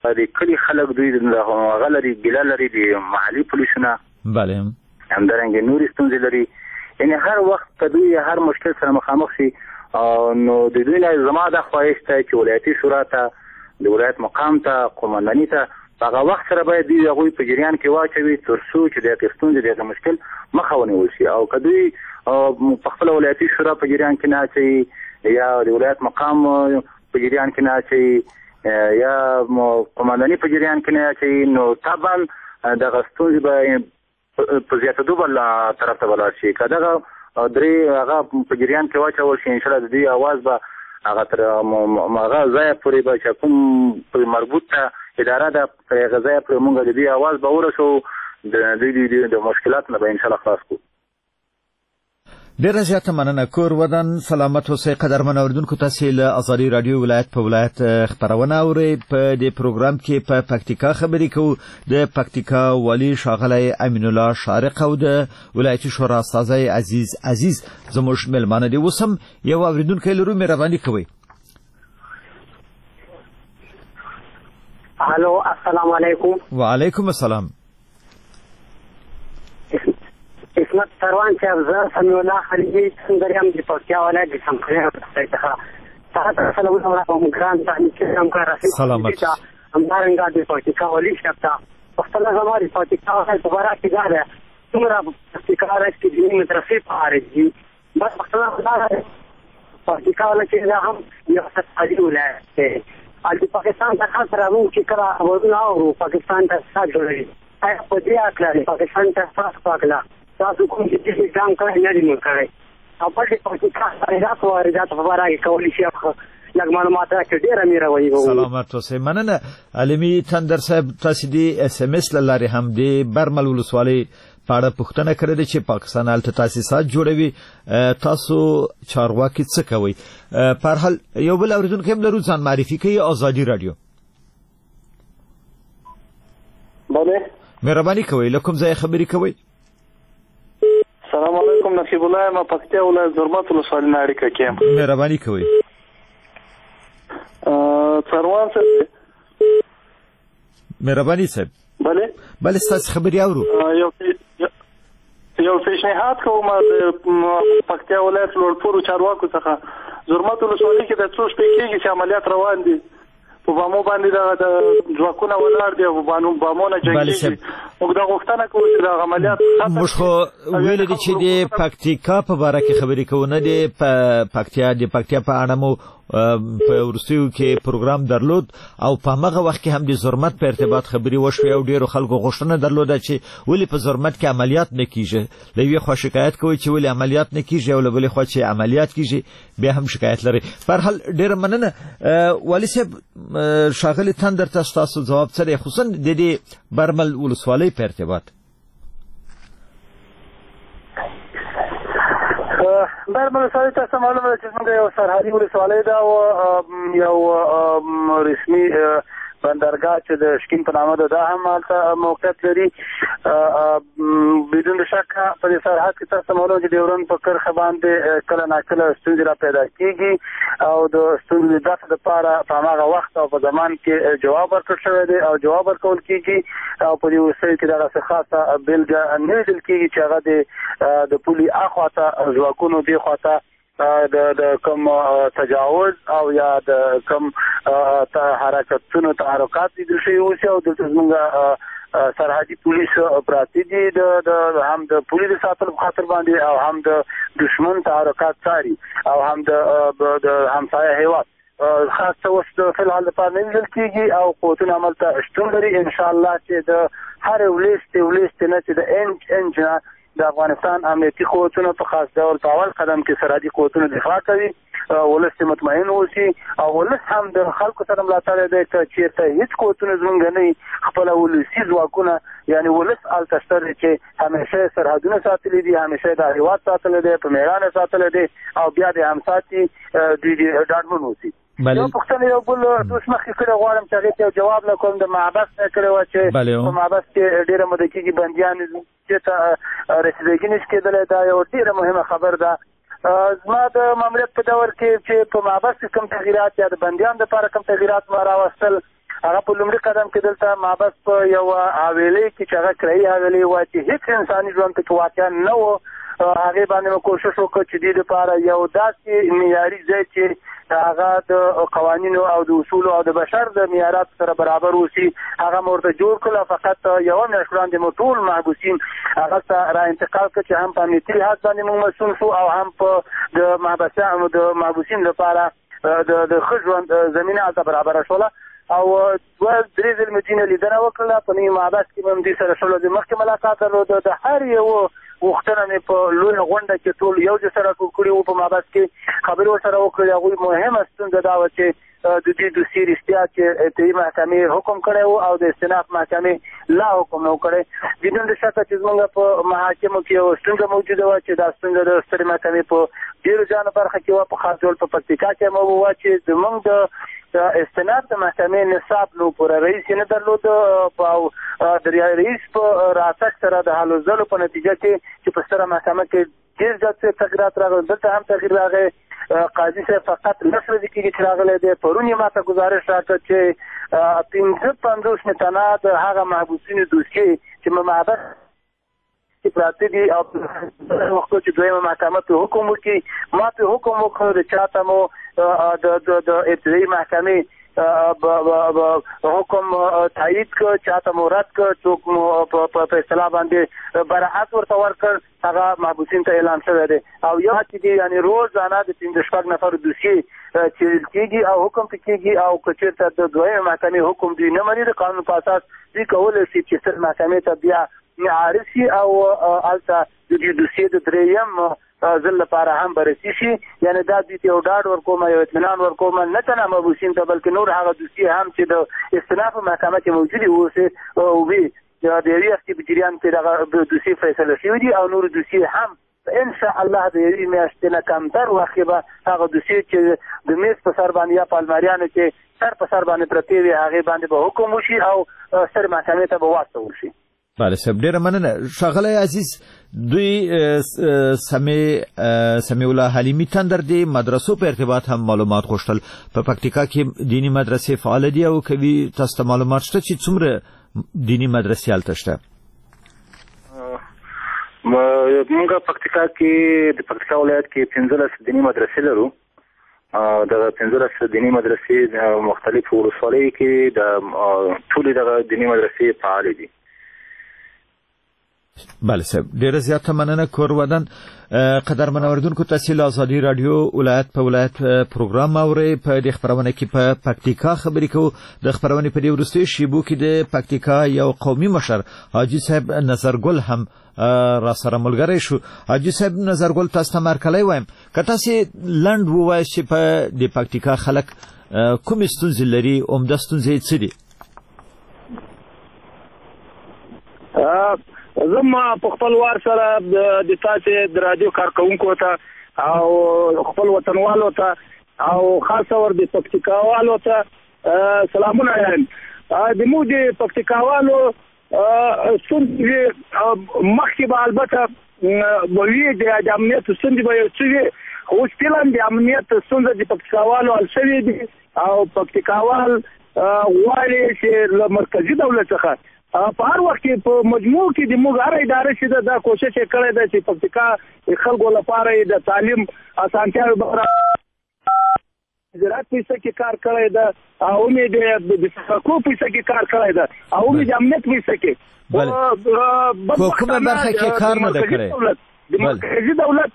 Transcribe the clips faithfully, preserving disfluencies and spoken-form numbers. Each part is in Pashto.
د کلی خلک دوی هغه لري ګیله لري د محلي پولیسونه بله همدارنګه نورې ستونزې لري یعنی هر وخت که دوی هر مشکل سره مخامخ شي نو د دوی نه زما دا خواهش دی چې ولایتي شورا ته د ولایت مقام ته قومنداني ته په هغه وخت سره باید دوی هغوی په جریان کې واچوي تر څو چې د هغې ستونزې د هغې مشکل مخه ونیول شي او که دوی په خپله ولایتي شورا په جریان کې نه اچوي یا د ولایت مقام په جریان کې نه اچوي یا قومنداني په جریان کې نه اچوي نو طبعا دغه ستونزې به په زیاتېدو بل طرف ته ولاړ شي که دغه درې هغه په جریان کې واچول شي انشاءالله د دوی اواز به هغه تر هغه ځایه پورې به چې کوم پرې مربوط ته اداره ده تر هغه ځایه پورې مونږ د دوی اواز به ورسوو د دوی د مشکلاتو نه به انشاءالله خلاص کړو. ډیره زیاته مننه. کور ودان سلامت اوسئ. قدرمن اوریدونکو، تاسې له ازادي راډیو ولایت په ولایت خپرونه اورئ. په دې پروګرام کې په پکتیکا خبرې کوو. د پکتیکا والي ښاغلی امین الله شارق او د ولایتي شورا استازی عزیز عزیز زموږ مېلمانه دي. اوس هم یو اوریدونکی لرو، مهرباني کوئ. الو السلام علیکم. وعلیکم السلام. اسمت سروان صاحب، زه سمیع الله خلیجي څنګه یم د پکتیا ولایت د څمکنیو څخه. تاسو سلام علیکم ګران ته همکار رسول سلامت. همدارنګه د پکتیا والي صاحب ته پښتنه زموږ د پکتیا ولایت په باره کې دا ده څومره پکتیا ولایت کې دیني مدرسې په خارج دي. بس پښتنه دا ده پکتیا ولایت کې دا هم یو ستاسو ولایت دی. د پاکستان د خاص راغون چې کله ورونه اورو پاکستان ته سات جوړوي. آیا په دې اکله پاکستان ته سات پاکلا تاسو کوم چې دې ځان کړی نه دی نو کړی او په دې پاکستان واردات واردات په اړه کې کولی شي لږ معلومات راکړي. ډېره مې راوړي. سلامت اوسئ. مننه. علمي تندر صاحب، تاسو د اس ام اس له لارې هم د برمل ولسوالۍ په اړه پوښتنه کړې ده چې پاکستان هلته تاسیسات جوړوي. تاسو چارواکي څه کوئ؟ په هر حال یو بل اورېدونکی هم لرو، ځان معرفي کوي. ازادي راډیو. بله مهرباني کوئ، له کوم ځایه خبرې کوئ؟ السلام علیکم. نصیب الله یم، پکتیا ولایت زرمت ولسوالۍ نه اړیکه کې یم. مهرباني کوئ. سروان صاحب. مهرباني صاحب. بله بله ستاسو خبرې اورو. یو یو پیشنهاد کوم د پکتیا ولایت لوړپوړو چارواکو څخه. زرمت ولسوالۍ کې د څو شپې کېږي چې عملیات روان دي. په بامو باندې د ځواکونه ولاړ دي او بامونه جنګېږي. موږ دا غوښتنه کوو چې د عملیات موږ خو ویلي دي چې د پکتیکا په باره کې خبرې کوو، نه د پکتیا د پکتیا په اړه مو په وروستیو کې پروګرام درلود او په هغه وخت کې هم د زرمت په ارتباط خبرې وشوې او ډېرو خلکو غوښتنه درلوده چې ولې په زرمت کې عملیات نه کیږي. له یوې خوا شکایت کوي چې ولې عملیات نه کیږي او له بلې خوا چې عملیات کیږي بیا هم شکایت لري. په هر حال ډېره مننه. والي صاحب، ښاغلي تندر ته ستاسو ځواب څه دی، خصوصا د دې برمل ولسوالۍ په ارتباط؟ برمل ولسوالۍ تاسو معلومه ده چې موږ یو سرحدي ولسوالۍ ده او یو رسمي بندرګاه چې د شکین په نامه ده دا هم هلته موقعیت لري. بدون شک په دې سرحد کې تاسو معلومه چې د ډیورنډ په کرښه باندې کله ناکله ستونزې را پیدا کېږي او د ستونزو د دفع دپاره په هماغه وخت او په زمان کې جواب ورکړل شوی دی او جواب ورکول کېږي او په دې وروستیو کې دغسې خاصه بېلګه نه لیدل کېږي چې هغه د د پولي اخوا ته ځواکونو دې خوا ته د د کوم تجاوز او یا د کوم حرکتونو تحرکات لیدل شوي اوسي او دلته زموږ سرحدي پولیس پراته دي د هم د پولي د ساتلو په خاطر باندې او هم د دشمن تحرکات څاري او هم د همسایه هیواد خاص څه اوس د فلحال لپاره نه لیدل کېږي او قوتونه هملته شتون لري. انشاءالله چې د هرې ولستې ولستې نه چې د انچ انچ نه د افغانستان امنیتي قوتونه په خاص ډول په اول قدم کې سرحدي قوتونه دفاع کوي، ولس مطمئن اوسي او ولس هم د خلکو سره ملاتړ دی که چېرته هېڅ قوتونه زموږ نه وي خپله ولسي ځواکونه یعنې ولس هلته شته دی چې همیشه سرحدونه ساتلي دي، همیشه دا هېواد ساتلی دی، په مېړانه ساتلی دی او بیا د هم ساتي دوی دې ډاډمن اوسي. یو پوښتنه یو بل دوست مخکې کړی غواړم چې هغې ته یو جواب نه کوم. د محبس نه کړی وه چې په محبس کې ډېره موده کېږي بندیان دې ته رسیدګي نشي کېدلی. دا یو ډېره مهمه خبر ده. زما د ماموریت په دور کې چې په محبس کې کوم تغییرات یا د بندیانو دپاره کوم تغییرات ما راوستل هغه په لومړي قدم کې دلته مابس په یو حویلۍ کې چې هغه کرایي حویلۍ وه چې هېڅ انساني ژوند پکې واقع نه و، هغې باندې مې کوشش وکړ چې دې دپاره یو داسې معیاري ځای چې هغه د قوانینو او د اصولو او د بشر د معیاراتو سره برابر اوسي هغه مې ورته جوړ کړل. فقط یوه میاشت وړاندې مو ټول محبوسین هغه ته را انتقال کړ چې هم په امنیتي لحاظ باندې موږ مسؤول شو او هم په د محبسیانو د محبوسین لپاره د د ښه ژوند زمینه هلته برابره شوله. او دوه درې ځلې مې ځینې لیدنه وکړله، په نوي محبس کې مې همدې سره شل ورځې مخکې ملاقات درلوده. د هر یوه غوښتنه مې په لویه غونډه کې ټول یو ځای سره کړي وو، په محبس کې خبرې ورسره وکړې. هغوی مهمه ستونزه دا وه چې د دې دوسیې رښتیا چې ابتدایي محکمې حکم کړی و او د استناف محکمې لا حکم نه و کړی. بدون د شکه چې زموږ په محاکمو کې یوه ستونزه موجوده وه چې دا ستونزه د سترې محکمې په ډېرو ځایونو برخه کې وه، په خاص ډول په پکتیکا کې هم وه چې زموږ د د استناد د محکمې نصاب نو پوره رئیس یې نه درلود، او د رئیس په راتګ سره د هلو ځلو په نتیجه کې چې په ستره محکمه کې ډېر زیات تغیرات راغلل، دلته هم تغییر راغی. قاضي صاحب فقط لس ورځې کېږي چې راغلی دی. پرون یې ما ته ګزارش راکړ چې پنځه پنځوس متنه د هغه محبوسینو دوسیې چې محبس کې پراته دي او وخت چې دویمه محکمه ته حکم وکړي، ما ته حکم وکړ د چا ته مو د ابتدایي محکمې حکم تایید کړ، چا ته مو رد کړ، څوک مو په فیصله باندې براعت ورته ورکړ، هغه محبوسین ته اعلان شوی دی. او یو چې دي یعنې روزانه د پنځه شپږ نفرو دوسیې څېړل کېږي او حکم پې کېږي، او که چېرته د دویمې محکمې حکم دوی نه مني د قانون په اساس دوی کولی شي چې ستر محکمې ته بیا عارض شي او هلته د دې دوسیې د درېیم ځل لپاره هم بررسي شي. یعنې دا دوی ته یو ډاډ ورکوم، یو اطمینان ورکوم، نه تنها محبوسین ته بلکې نور هغه دوسیې هم چې د استناف په محکمه کې موجودې اوسې وي د یوې هفتې په جریان کې دغه دوسیې فیصله شوي دي، او نورې دوسیې هم ان شاء الله د یوې میاشتې نه کمتر وخت کې به هغه دوسیې چې د میز په سر باندې یا په الماریانو کې سر په سر باندې پرتې وي هغې باندې به حکم وشي او سترې محکمې ته به واستول شي. بله صاحب، ډېره مننه. ښاغلی عزیز، دوی سمیع الله حلیمي تندر د مدرسو په ارتباط هم معلومات غوښتل. په پکتیکا کې دیني مدرسې فعاله دي او کوي تاسو ته معلومات شته چې څومره دیني مدرسې هلته شته؟ موږ پکتیکا کې د پکتیکا ولایت کې پنځلس دیني مدرسې لرو. د پنځلس دیني مدرسې مختلفو ولسوالیو کې د ټولې دغه دیني مدرسې فعالې دي. بله صاحب، ډیره زیاته مننه. کور ودان قدرمن اوریدونکو، تاسو له ازادي رادیو ولایت په ولایت پروګرام اورئ. په دې خبرونه کې په پکتیکا خبرې کوو. د خبرونې په دې وروستیو شیبو کې د پکتیکا یو قومي مشر حاجي صاحب نظرګل هم را سره ملګری شو. حاجي صاحب نظرګل، تاسو ته مرکلی وایم، که تاسو لنډ ووایاست چې په د پکتیکا خلک کومې ستونزې لري، عمده ستونزې یې څه دي؟ زما په خپل وار سره د تاسې د رادیو کارکوونکو ته او خپل وطنوالو ته او خاص اور د پکتیکاوالو ته سلامونه وایم. د موږ د پکتیکاوالو ستونزې مخکې به البته به وي، د امنیت ستونزې به یو څه وي، خو اوس فعلا د امنیت ستونزه د پکتیکاوالو حل شوې دي او پکتیکاوال غواړي چې له مرکزي دولت څخه په هر وخت کې په مجموع کې د موږ هر اداره چې دا کوشش یې کړی ده چې پکتیکا خلکو لپاره د تعلیم اسانتیاوې برابرې، زراعت پیسه کې کار کړی ده او امید د سرکو پیسه کې کار کړی ده او امید امنیت پیسه کې. په کومه برخه کې کار نه ده کړی؟ د مرکزي دولت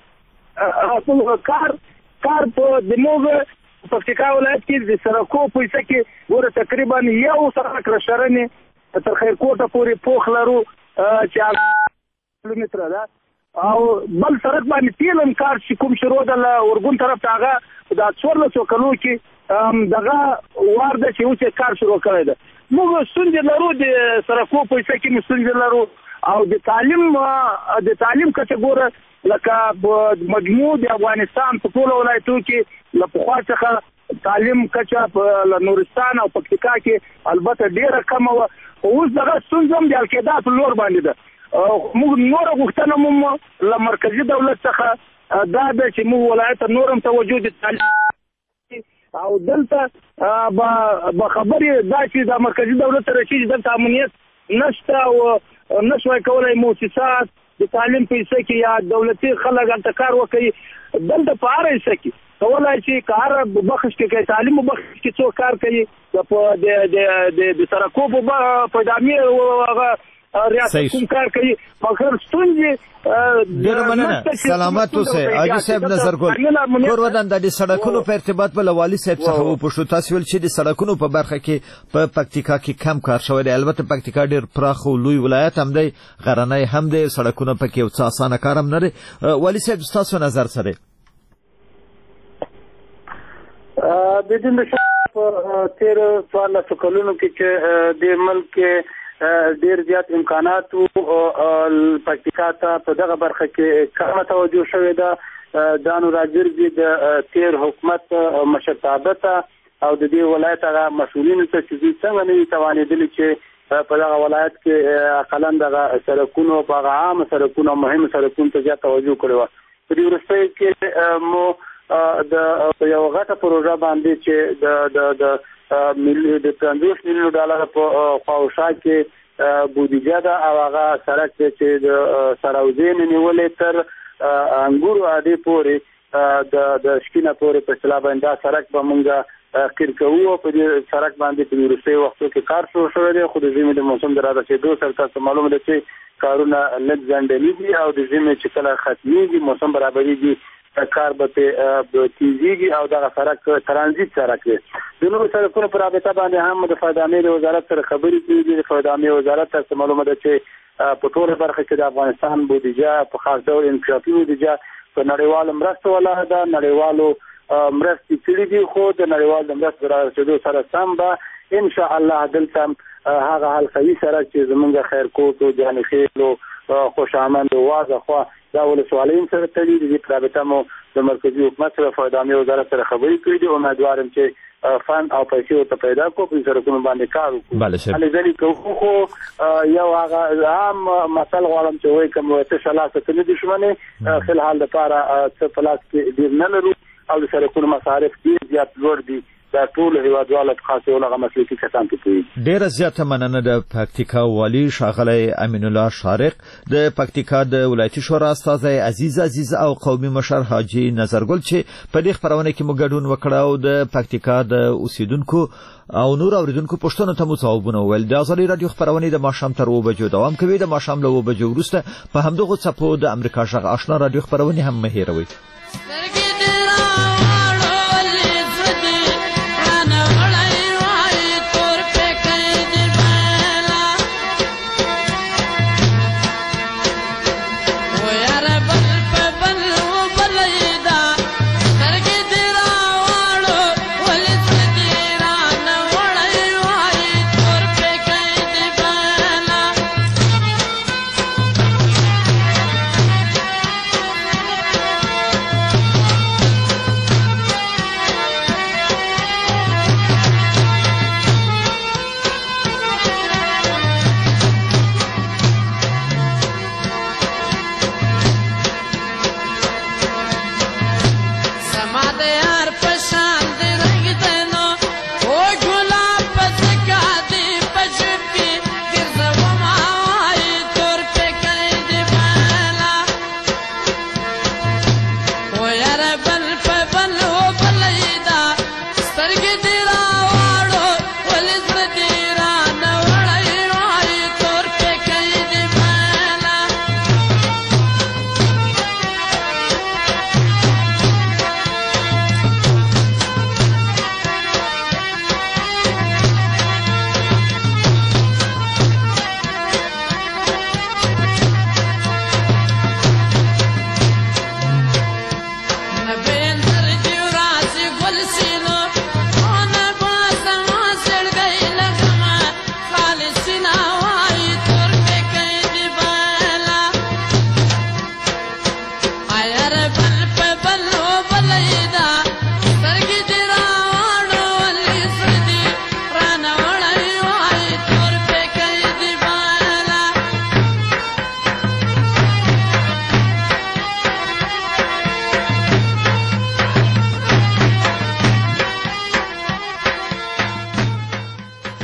کار کار په د موږ پکتیکا ولایت کې د سرکو پیسه کې ور تقریبا یو سرک رشرنې تر خیرکوټه پورې پوخ لرو چې کیلومتره ده، او بل سرک باندې تیل هم کار چې کوم شروع ده له ورګون طرف ته هغه د څوارلسو کلو کې دغه وار ده چې اوس یې کار شروع کړی ده. موږ ستونزې لرو، د سرکو پیسه کې مو ستونزې لرو او د تعلیم د تعلیم کچه ګوره لکه مجموع د افغانستان په ټولو ولایتو کې له پخوا څخه تعلیم کچه په نورستان او پکتیکا کې البته ډېره کمه وه، اوس دغه ستونزه هم د القاعده په لور باندې ده. موږ نوره غوښتنه مو له مرکزي دولت څخه دا ده چې موږ ولایت ته نور هم توجه د تعلیم او دلته به خبرې دا چې د مرکزي دولت ته رسېږي دلته امنیت نشته او نشوای کولی مؤسسات د تعلیم په حصه کې یا دولتي خلک هلته کار وکړي. دلته په هره حصه کې کولای شي که هر بخش کې کوي تعلیم په بخش کې څوک کار کوي د سرکو په ادامې هغه ریاست کوم کار کوي مګر ستونزې ډېره مننه. سلامت اوسئ حاجي صاحب نظرګل. ګورودن د سړکونو په ارتباط بل والي صاحب څخه وپوښتو تاسو ول چې د سړکونو په برخه کې په پکتیکا کې کم کار شوی دی. البته پکتیکا ډېر پراخ او لوی ولایت هم دی غرنی هم دی سړکونه پکې یو څه اسانه کار هم نه دی. والي صاحب تاسو نظر سره د دې د په تیر څوارلسو کلونو کې چې د ملک ډیر زیات امکانات او پکتیکا ته په دغه برخه کې کمه توجه شوې ده. دا نو راځي د تیر حکومت مشرتابه ته او د دې ولایت هغه مسؤلینو ته چې څنګه نه توانېدل چې په دغه ولایت کې اقلا دغه سړکونو په عام سړکونو مهم سړکونو ته زیات توجه کړې وه. په دې وروستیو کې مو د یو غټه پروژه باندې چې د د د ملي د پنځوس میلیون ډالر په خواوشا کې بودیجه ده او هغه سړک چې د سراوزین نیولې تر انګورو اډې پورې د د شکینه پورې په اصطلاح باندې دا سړک به مونږ قیر کوو. په دې سړک باندې په وروستیو وختو کې کار شروع شوی دی خو د ژمي د موسم د رارسېدو سره تاسو معلومه ده چې کارونه لږ ځنډېږي او د ژمي چې کله ختمېږي موسم برابرېږي کار به تیزیږي او دغه سړک ترانزیت سړک دی. د نورو سړکونو په رابطه باندې هم د فایدامې د وزارت سره خبرې کېږي. د فایدامې وزارت ته معلومه ده چې په ټوله برخه کې د افغانستان بودیجه په خاص ډول انکشافي بودیجه په نړیوالو مرستو ولاړه ده. نړیوالو مرستې کړي دي خو د نړیوالو مرستو رارسېدو سره سم به ان شاء الله دلته هغه حلقوي سړک چې زمونږ خیرکوټ او جانخیل او خوشامند او واځه خوا دا ولسوالۍ سره تړي دي. په رابطه مو د مرکزي حکومت سره فایدامې وزارت سره خبرې کړې دي. امیدوارم چې فند او پیسې ورته پیدا کړو په سړکونو باندې کار وکړو. هلې ځلې کوو خو یو هغه عام مثل غواړم چې وایي کوم څه شلاسه ته نه دښمنې فی الحال دپاره څه په لاس کې ډېر نه لرو او د سړکونو مصارف ډېر زیات لوړ دي. دا ټول هیوادوالو په خاص ډول هغه مسلکي کسان پکې. ډېره زیاته مننه د پکتیکا والي ښاغلی امین الله شارق، د پکتیکا د ولایتي شورا استازی عزیز عزیز او قومي مشر حاجي نظرګل چې په دې خبرونه کې مو ګډون وکړ او د پکتیکا د اوسیدونکو او نور اوریدونکو پوښتنو ته مو ځوابونه وویل. د ازادي رادیو خبرونه د ماښام تر اوه بجو دوام کوي. د ماښام له اوه بجو وروسته په همدغو څپو د امریکا غږ آشنا رادیو خبرونه هم مه هېروئ.